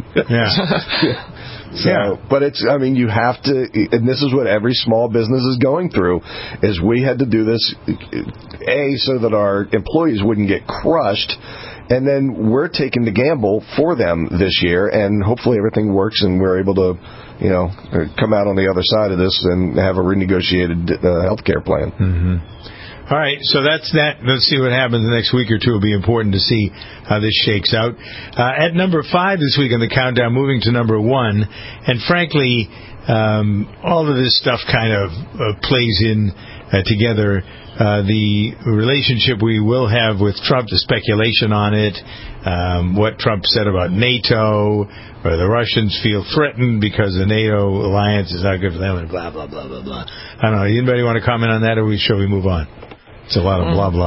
Yeah. So, yeah. But it's, I mean, you have to, and this is what every small business is going through, is we had to do this, A, so that our employees wouldn't get crushed, and then we're taking the gamble for them this year, and hopefully everything works and we're able to, you know, come out on the other side of this and have a renegotiated uh, health care plan. Mm-hmm. All right, so that's that. Let's see what happens the next week or two. It'll be important to see how this shakes out. Uh, at number five this week on the countdown, moving to number one, and frankly, um, all of this stuff kind of uh, plays in uh, together. Uh, the relationship we will have with Trump, the speculation on it, um, what Trump said about NATO, or the Russians feel threatened because the NATO alliance is not good for them, and blah, blah, blah, blah, blah. I don't know. Anybody want to comment on that, or shall we move on? It's a lot of blah, blah.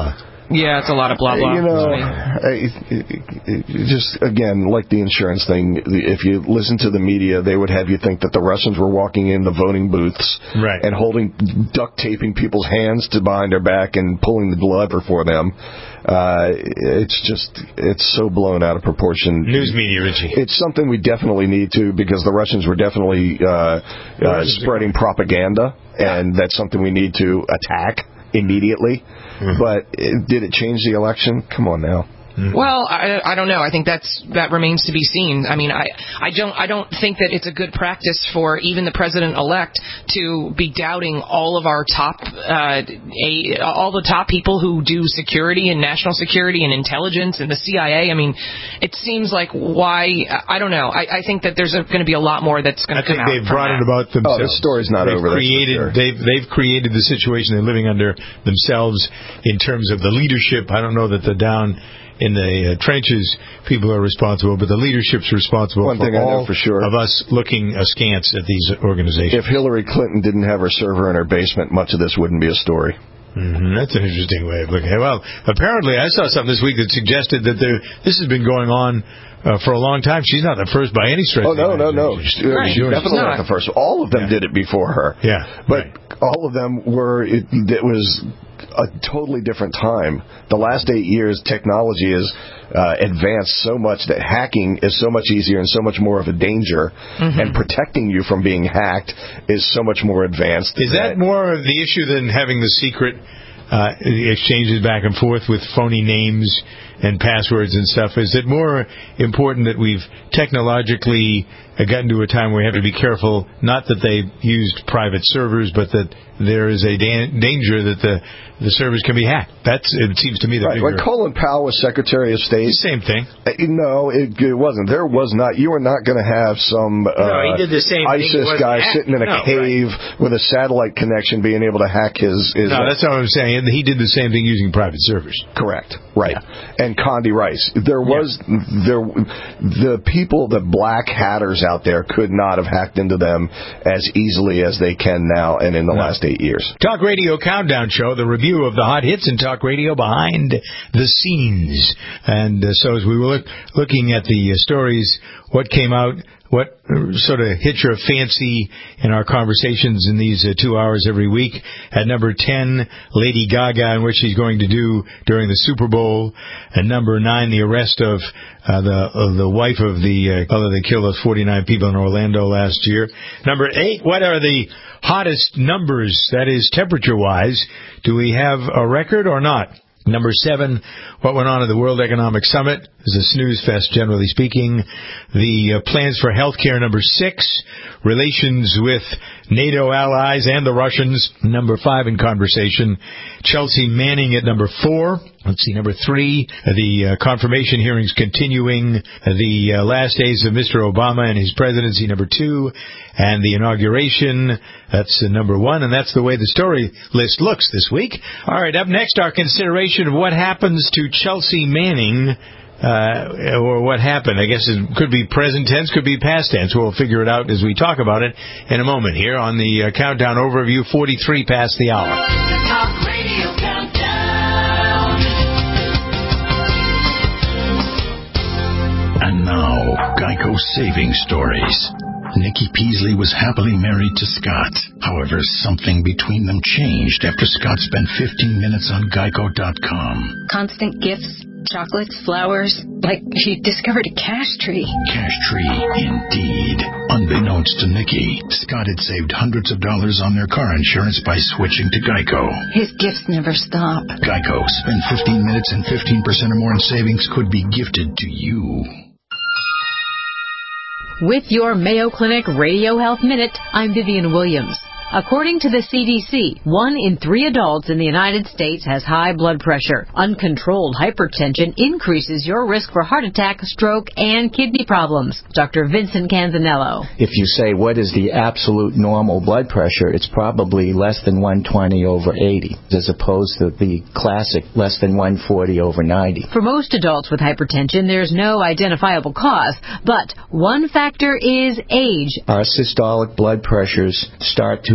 Yeah, it's a lot of blah blah. You know, I, it, it, just again, like the insurance thing, if you listen to the media, they would have you think that the Russians were walking in the voting booths right. and holding, duct taping people's hands to behind their back and pulling the lever for them. Uh, it's just, it's so blown out of proportion. News media, Richie. It's something we definitely need to, because the Russians were definitely uh, uh, spreading propaganda, and that's something we need to attack immediately. Mm-hmm. But uh, did it change the election? Come on now. Well, I, I don't know. I think that's that remains to be seen. I mean, I, I don't I don't think that it's a good practice for even the president-elect to be doubting all of our top uh, a, all the top people who do security and national security and intelligence and the C I A. I mean, it seems like why I don't know. I, I think that there's going to be a lot more that's going to come out. I think they've brought that. it about themselves. Oh, this story's not they've over. Created, sure. They've they've created the situation they're living under themselves in terms of the leadership. I don't know that the down in the uh, trenches, people are responsible, but the leadership's responsible One for thing all I know for sure. of us looking askance at these organizations. If Hillary Clinton didn't have her server in her basement, much of this wouldn't be a story. Mm-hmm. That's an interesting way of looking at it. Well, apparently I saw something this week that suggested that there, this has been going on uh, for a long time. She's not the first by any stretch. Oh, no, no, no. She's Right. definitely not. not the first. All of them Yeah. did it before her. Yeah. But right. all of them were, it, it was a totally different time. The last eight years, technology has uh, advanced so much that hacking is so much easier and so much more of a danger, mm-hmm. and protecting you from being hacked is so much more advanced. Is that, that more of the issue than having the secret uh, exchanges back and forth with phony names and passwords and stuff? Is it more important that we've technologically gotten to a time where we have to be careful, not that they used private servers, but that there is a da- danger that the the servers can be hacked? That's, it seems to me, the right. bigger... When Colin Powell was Secretary of State... Same thing. Uh, no, it, it wasn't. There was not... You were not going to have some uh, no, he did the same ISIS thing. guy hacked. sitting in a no, cave right. with a satellite connection being able to hack his... his no, that's what I'm saying. He did the same thing using private servers. Correct. Right. Yeah. And Condi Rice. There was... Yeah. there The people, the black hatters out there could not have hacked into them as easily as they can now and in the no. last eight years. Talk Radio Countdown Show, the review of the hot hits in talk radio behind the scenes. And uh, so as we were look, looking at the uh, stories, what came out, what sort of hit your fancy in our conversations in these uh, two hours every week. At number ten, Lady Gaga and what she's going to do during the Super Bowl. At number nine, the arrest of uh, the of the wife of the uh, other that killed those forty-nine people in Orlando last year. Number eight, what are the hottest numbers, that is temperature-wise? Do we have a record or not? Number seven, what went on at the World Economic Summit? Is a snooze fest, generally speaking. The uh, plans for health care, number six. Relations with NATO allies and the Russians, number five in conversation. Chelsea Manning at number four. Let's see, number three, the uh, confirmation hearings continuing. The uh, last days of Mister Obama and his presidency, number two. And the inauguration, that's uh, number one. And that's the way the story list looks this week. All right, up next, our consideration of what happens to Chelsea Manning. Uh, or what happened. I guess it could be present tense, could be past tense. We'll figure it out as we talk about it in a moment here on the uh, Countdown Overview, forty-three past the hour. Talk Radio Countdown. And now, Geico Saving Stories. Nikki Peasley was happily married to Scott. However, something between them changed after Scott spent fifteen minutes on Geico dot com. Constant gifts, chocolates, flowers, like she discovered a cash tree. Cash tree, indeed. Unbeknownst to Nikki, Scott had saved hundreds of dollars on their car insurance by switching to Geico. His gifts never stop. Geico. Spend fifteen minutes and fifteen percent or more in savings could be gifted to you. With your Mayo Clinic Radio Health Minute, I'm Vivian Williams. According to the C D C, one in three adults in the United States has high blood pressure. Uncontrolled hypertension increases your risk for heart attack, stroke, and kidney problems. Doctor Vincent Canzanello. If you say, what is the absolute normal blood pressure, it's probably less than one twenty over eighty, as opposed to the classic less than one forty over ninety. For most adults with hypertension, there's no identifiable cause, but one factor is age. Our systolic blood pressures start to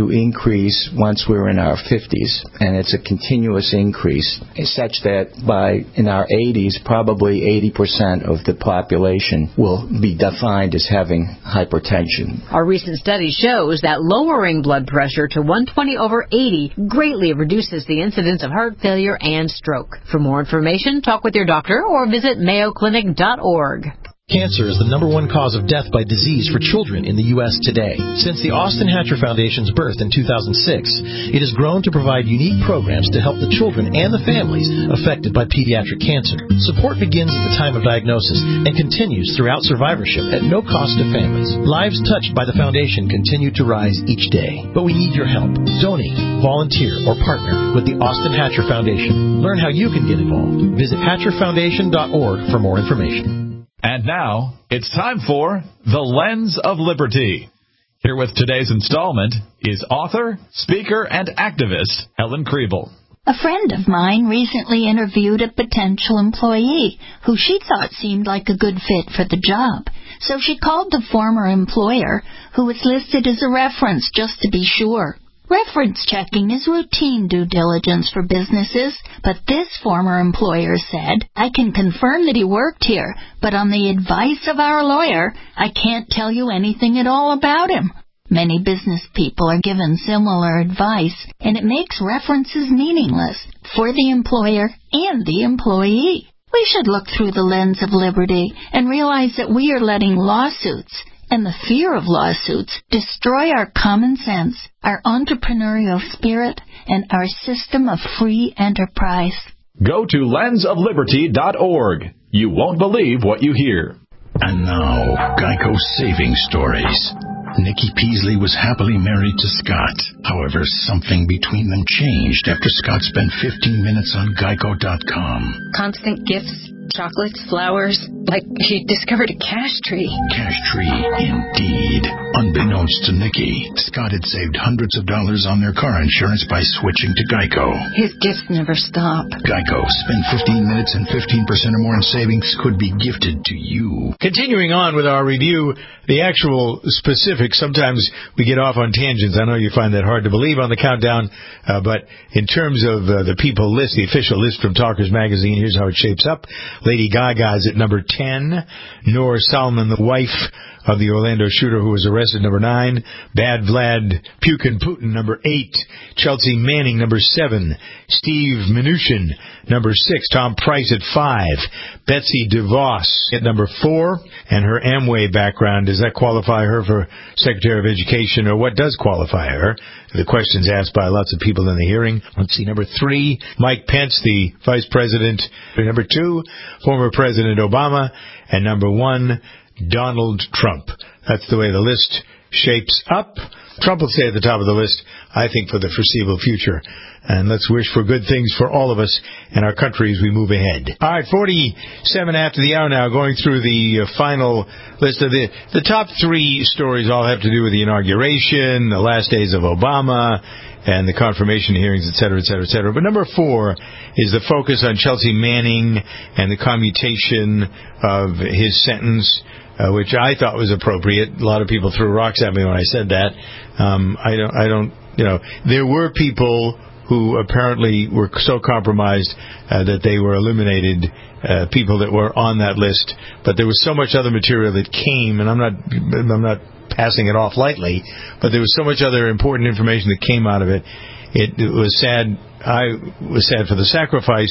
to increase once we're in our fifties, and it's a continuous increase, such that by in our eighties, probably eighty percent of the population will be defined as having hypertension. Our recent study shows that lowering blood pressure to one twenty over eighty greatly reduces the incidence of heart failure and stroke. For more information, talk with your doctor or visit mayo clinic dot org. Cancer is the number one cause of death by disease for children in the U S today. Since the Austin Hatcher Foundation's birth in two thousand six, it has grown to provide unique programs to help the children and the families affected by pediatric cancer. Support begins at the time of diagnosis and continues throughout survivorship at no cost to families. Lives touched by the foundation continue to rise each day. But we need your help. Donate, volunteer, or partner with the Austin Hatcher Foundation. Learn how you can get involved. Visit hatcher foundation dot org for more information. And now, it's time for The Lens of Liberty. Here with today's installment is author, speaker, and activist Helen Kriebel. A friend of mine recently interviewed a potential employee who she thought seemed like a good fit for the job. So she called the former employer, who was listed as a reference just to be sure. Reference checking is routine due diligence for businesses, but this former employer said, I can confirm that he worked here, but on the advice of our lawyer, I can't tell you anything at all about him. Many business people are given similar advice, and it makes references meaningless for the employer and the employee. We should look through the lens of liberty and realize that we are letting lawsuits and the fear of lawsuits destroy our common sense, our entrepreneurial spirit, and our system of free enterprise. Go to lens of liberty dot org. You won't believe what you hear. And now, Geico Saving Stories. Nikki Peasley was happily married to Scott. However, something between them changed after Scott spent fifteen minutes on geico dot com. Constant gifts, chocolates, flowers, like he discovered a cash tree. Cash tree, indeed. Unbeknownst to Nikki, Scott had saved hundreds of dollars on their car insurance by switching to Geico. His gifts never stop. Geico. Spend fifteen minutes and fifteen percent or more in savings could be gifted to you. Continuing on with our review, the actual specifics, sometimes we get off on tangents. I know you find that hard to believe on the countdown, uh, but in terms of uh, the people list, the official list from Talkers Magazine, here's how it shapes up. Lady Gaga is at number ten. Noor Salman, the wife of the Orlando shooter who was arrested, number nine. Bad Vlad Pukin Putin, number eight. Chelsea Manning, number seven. Steve Mnuchin, number six. Tom Price at five. Betsy DeVos at number four. And her Amway background, does that qualify her for Secretary of Education, or what does qualify her? The questions asked by lots of people in the hearing. Let's see, number three, Mike Pence, the Vice President. Number two, former President Obama. And number one, Donald Trump. That's the way the list shapes up. Trump will stay at the top of the list, I think, for the foreseeable future. And let's wish for good things for all of us and our country as we move ahead. All right, forty-seven after the hour now, going through the uh, final list of the the top three stories all have to do with the inauguration, the last days of Obama, and the confirmation hearings, et cetera, et cetera, et cetera. But number four is the focus on Chelsea Manning and the commutation of his sentence, uh, which I thought was appropriate. A lot of people threw rocks at me when I said that. Um, I don't, I don't, you know, there were people who apparently were so compromised uh, that they were eliminated, uh, people that were on that list. But there was so much other material that came, and I'm not, I'm not passing it off lightly, but there was so much other important information that came out of it. It, it was sad. I was sad for the sacrifice,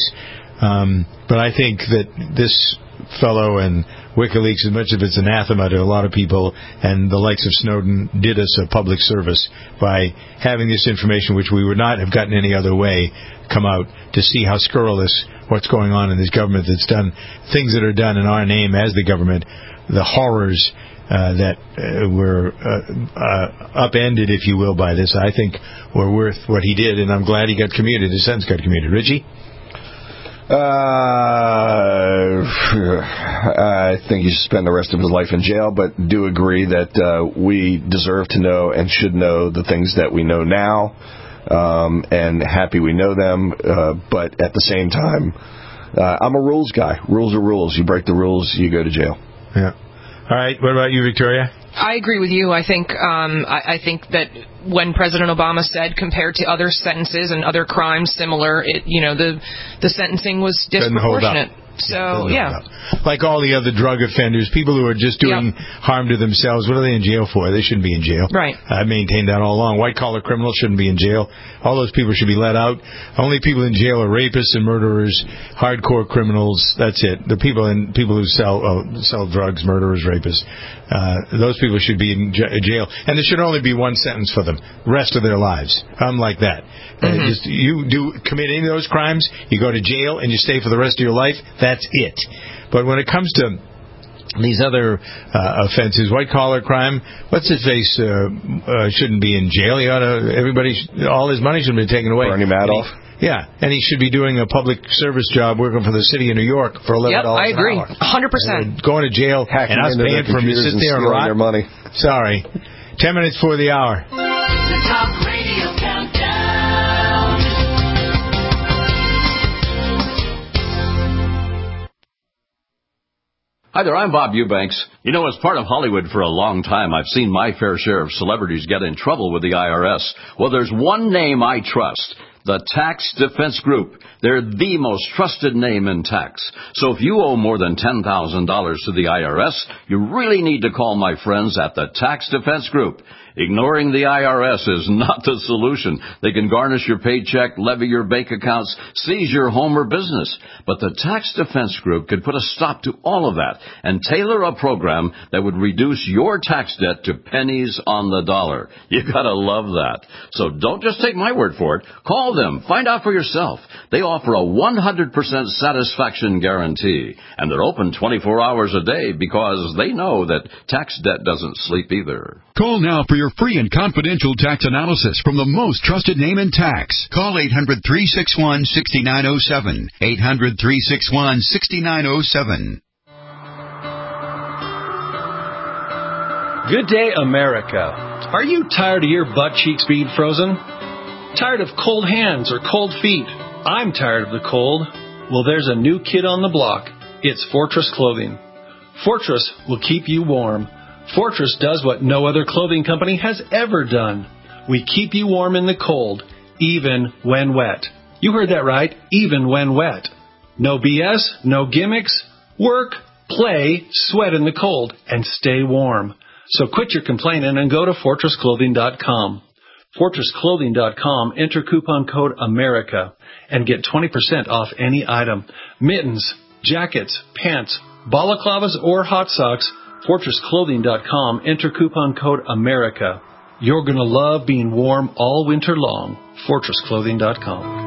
um, but I think that this fellow and WikiLeaks, as much of it's anathema to a lot of people, and the likes of Snowden, did us a public service by having this information, which we would not have gotten any other way, come out to see how scurrilous what's going on in this government that's done things that are done in our name as the government, the horrors uh, that uh, were uh, uh, upended, if you will, by this, I think were worth what he did, and I'm glad he got commuted. His sentence got commuted. Richie? Uh, I think he should spend the rest of his life in jail, but do agree that uh, we deserve to know and should know the things that we know now, um, and happy we know them, uh, but at the same time, uh, I'm a rules guy. Rules are rules. You break the rules, you go to jail. Yeah. All right. What about you, Victoria? I agree with you. I think um, I, I think that when President Obama said compared to other sentences and other crimes similar, it, you know, the the sentencing was disproportionate. So, yeah. Like all the other drug offenders, people who are just doing yep. harm to themselves, what are they in jail for? They shouldn't be in jail. Right. I've maintained that all along. White-collar criminals shouldn't be in jail. All those people should be let out. Only people in jail are rapists and murderers, hardcore criminals. That's it. The people in people who sell oh, sell drugs, murderers, rapists, uh, those people should be in j- jail. And there should only be one sentence for them, rest of their lives. I'm like that. Mm-hmm. Uh, just you do commit any of those crimes, you go to jail, and you stay for the rest of your life. That's it. But when it comes to these other uh, offenses, white-collar crime, what's his face uh, uh, shouldn't be in jail. He ought to, everybody, all his money should be taken away. Bernie Madoff. He, yeah, and he should be doing a public service job working for the city of New York for eleven dollars yep, I agree. an hour. one hundred percent. Uh, going to jail Hacking and us paying for him to sit there and rot. Their money. Sorry. Ten minutes for the hour. The Talk Radio Countdown. Hi there, I'm Bob Eubanks. You know, as part of Hollywood for a long time, I've seen my fair share of celebrities get in trouble with the I R S. Well, there's one name I trust. The Tax Defense Group. They're the most trusted name in tax. So if you owe more than ten thousand dollars to the I R S, you really need to call my friends at the Tax Defense Group. Ignoring the I R S is not the solution. They can garnish your paycheck, levy your bank accounts, seize your home or business. But the Tax Defense Group could put a stop to all of that and tailor a program that would reduce your tax debt to pennies on the dollar. You gotta love that. So don't just take my word for it. Call them. Find out for yourself. They offer a one hundred percent satisfaction guarantee. And they're open twenty-four hours a day because they know that tax debt doesn't sleep either. Call now for your free and confidential tax analysis from the most trusted name in tax. Call eight hundred, three six one, six nine zero seven. eight hundred, three six one, six nine zero seven. Good day, America. Are you tired of your butt cheeks being frozen? Tired of cold hands or cold feet? I'm tired of the cold. Well, there's a new kid on the block. It's Fortress Clothing. Fortress will keep you warm. Fortress does what no other clothing company has ever done. We keep you warm in the cold, even when wet. You heard that right, even when wet. No B S, no gimmicks. Work, play, sweat in the cold, and stay warm. So quit your complaining and go to fortress clothing dot com. fortress clothing dot com, enter coupon code AMERICA, and get twenty percent off any item. Mittens, jackets, pants, balaclavas, or hot socks, fortress clothing dot com, enter coupon code AMERICA. You're going to love being warm all winter long. fortress clothing dot com.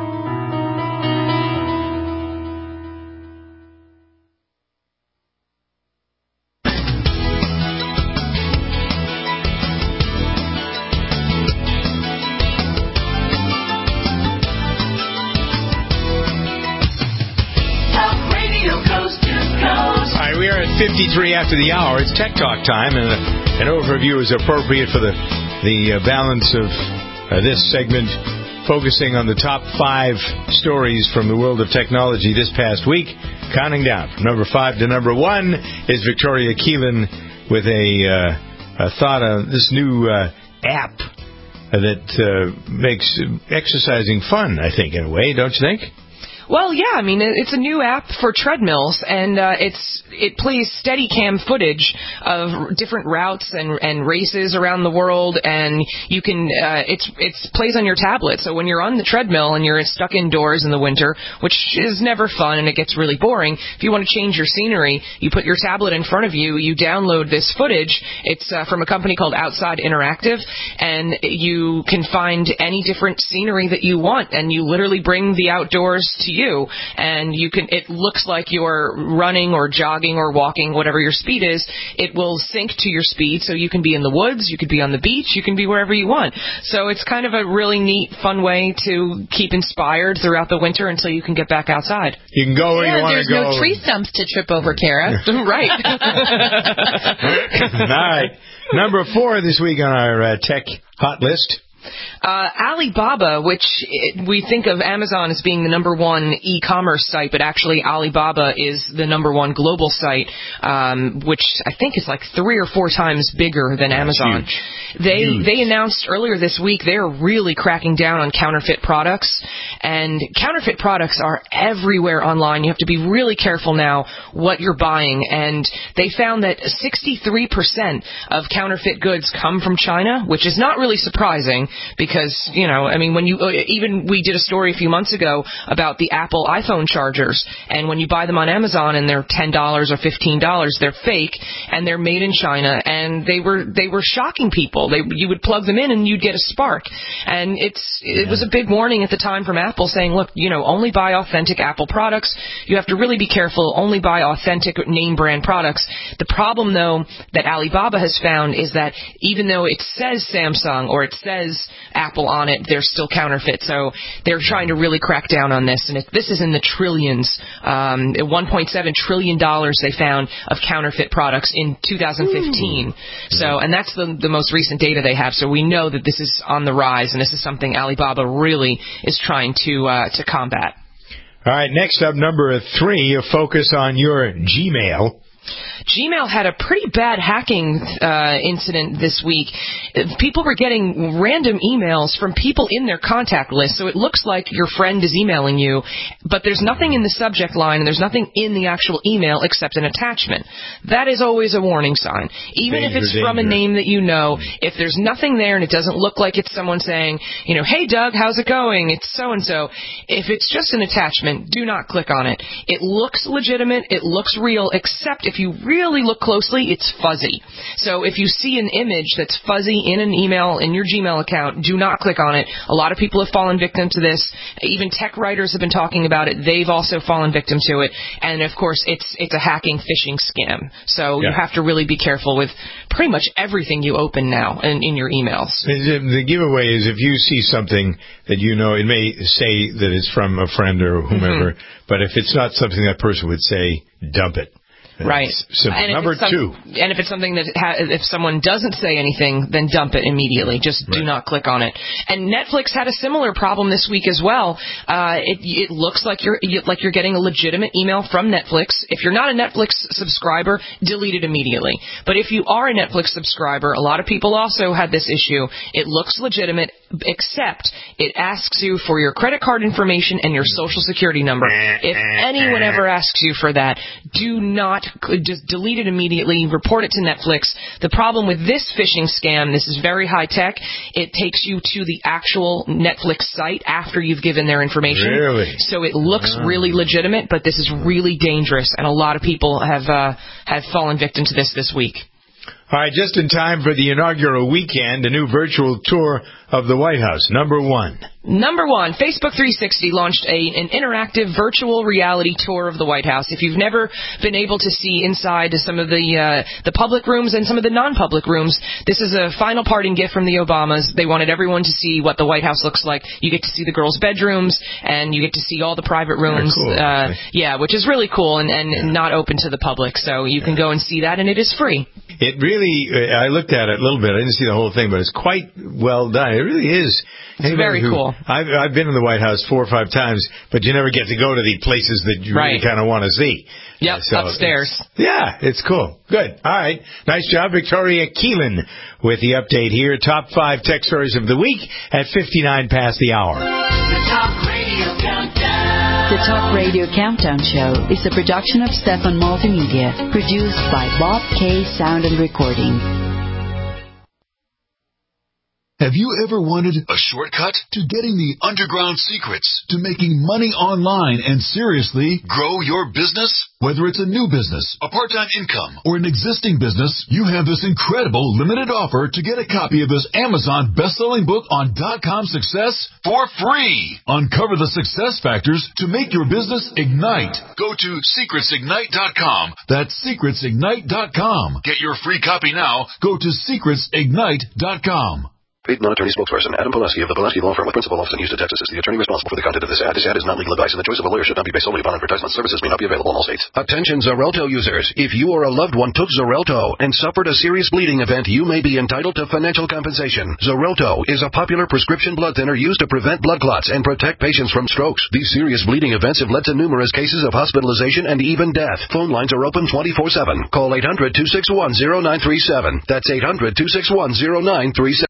fifty-three after the hour. It's Tech Talk time, and an overview is appropriate for the the uh, balance of uh, this segment, focusing on the top five stories from the world of technology this past week. Counting down from number five to number one is Victoria Keelan with a, uh, a thought on this new uh, app that uh, makes exercising fun, I think, in a way, don't you think? Well, yeah, I mean, it's a new app for treadmills, and uh, it's it plays Steadicam footage of different routes and, and races around the world, and you can uh, it's it's plays on your tablet. So when you're on the treadmill and you're stuck indoors in the winter, which is never fun and it gets really boring, if you want to change your scenery, you put your tablet in front of you, you download this footage. It's uh, from a company called Outside Interactive, and you can find any different scenery that you want, and you literally bring the outdoors to you, and you can. It looks like you're running or jogging or walking, whatever your speed is. It will sync to your speed, so you can be in the woods, you could be on the beach, you can be wherever you want. So it's kind of a really neat, fun way to keep inspired throughout the winter until you can get back outside. You can go where yeah, you want to go. There's no tree stumps to trip over, Kara. Right. All right. Number four this week on our uh, tech hot list. Uh, Alibaba, which it, we think of Amazon as being the number one e-commerce site, but actually Alibaba is the number one global site, um, which I think is like three or four times bigger than That's Amazon. huge. They Huge. they announced earlier this week they're really cracking down on counterfeit products, and counterfeit products are everywhere online. You have to be really careful now what you're buying, and they found that sixty-three percent of counterfeit goods come from China, which is not really surprising because, you know, I mean, when you, even we did a story a few months ago about the Apple iPhone chargers, and when you buy them on Amazon and they're ten dollars or fifteen dollars, they're fake, and they're made in China, and they were, they were shocking people. They, you would plug them in and you'd get a spark. And it's, it was a big warning at the time from Apple saying, look, you know, only buy authentic Apple products. You have to really be careful. Only buy authentic name brand products. The problem, though, that Alibaba has found is that even though it says Samsung or it says Apple on it, they're still counterfeit. So they're trying to really crack down on this. And it, this is in the trillions. Um, one point seven trillion dollars they found of counterfeit products in two thousand fifteen. Ooh. So, and that's the, the most recent data they have. So we know that this is on the rise, and this is something Alibaba really is trying to uh, to combat. All right, next up, number three, a focus on your Gmail. Gmail had a pretty bad hacking uh, incident this week. People were getting random emails from people in their contact list, so it looks like your friend is emailing you, but there's nothing in the subject line and there's nothing in the actual email except an attachment. That is always a warning sign. Even danger, if it's danger. from a name that you know, if there's nothing there and it doesn't look like it's someone saying, you know, hey Doug, how's it going? It's so-and-so. If it's just an attachment, do not click on it. It looks legitimate, it looks real, except if you really look closely, it's fuzzy. So if you see an image that's fuzzy in an email, in your Gmail account, do not click on it. A lot of people have fallen victim to this. Even tech writers have been talking about it. They've also fallen victim to it. And of course, it's it's a hacking phishing scam. So yeah. you have to really be careful with pretty much everything you open now in, in your emails. The giveaway is if you see something that you know, it may say that it's from a friend or whomever, mm-hmm. but if it's not something that person would say, dump it. Right. So number some, two. And if it's something that, ha- if someone doesn't say anything, then dump it immediately. Just right. do not click on it. And Netflix had a similar problem this week as well. Uh, it, it looks like you're, like you're getting a legitimate email from Netflix. If you're not a Netflix subscriber, delete it immediately. But if you are a Netflix subscriber, a lot of people also had this issue. It looks legitimate, except it asks you for your credit card information and your social security number. If anyone ever asks you for that, do not just delete it immediately, report it to Netflix. The problem with this phishing scam, this is very high tech, it takes you to the actual Netflix site after you've given their information. Really? So it looks really legitimate, but this is really dangerous, and a lot of people have uh, have fallen victim to this this week. All right, just in time for the inaugural weekend, a new virtual tour of the White House. Number one. Number one, Facebook three sixty launched a, an interactive virtual reality tour of the White House. If you've never been able to see inside some of the uh, the public rooms and some of the non-public rooms, this is a final parting gift from the Obamas. They wanted everyone to see what the White House looks like. You get to see the girls' bedrooms, and you get to see all the private rooms. Cool. Uh, yeah, which is really cool and, and yeah. not open to the public. So you can go and see that, and it is free. It really, I looked at it a little bit. I didn't see the whole thing, but it's quite well done. It really is. It's Anybody very who, cool. I've, I've been in the White House four or five times, but you never get to go to the places that you right. really kind of want to see. Yep, so upstairs. It's, yeah, it's cool. Good. All right. Nice job, Victoria Keelan, with the update here. Top five tech stories of the week at fifty-nine past the hour. The Talk Radio Countdown. The Talk Radio Countdown Show is a production of Stefan Multimedia, produced by Bob K. Sound and Recording. Have you ever wanted a shortcut to getting the underground secrets to making money online and seriously grow your business? Whether it's a new business, a part-time income, or an existing business, you have this incredible limited offer to get a copy of this Amazon best-selling book on dot-com success for free. Uncover the success factors to make your business ignite. Go to secrets ignite dot com. That's secrets ignite dot com. Get your free copy now. Go to secrets ignite dot com. Paid non-attorney spokesperson Adam Pulaski of the Pulaski Law Firm with principal office in Houston, Texas is the attorney responsible for the content of this ad. This ad is not legal advice, and the choice of a lawyer should not be based solely upon advertisement. Services may not be available in all states. Attention Xarelto users. If you or a loved one took Xarelto and suffered a serious bleeding event, you may be entitled to financial compensation. Xarelto is a popular prescription blood thinner used to prevent blood clots and protect patients from strokes. These serious bleeding events have led to numerous cases of hospitalization and even death. Phone lines are open twenty-four seven. Call eight hundred, two six one, zero nine three seven. That's eight hundred, two six one, zero nine three seven.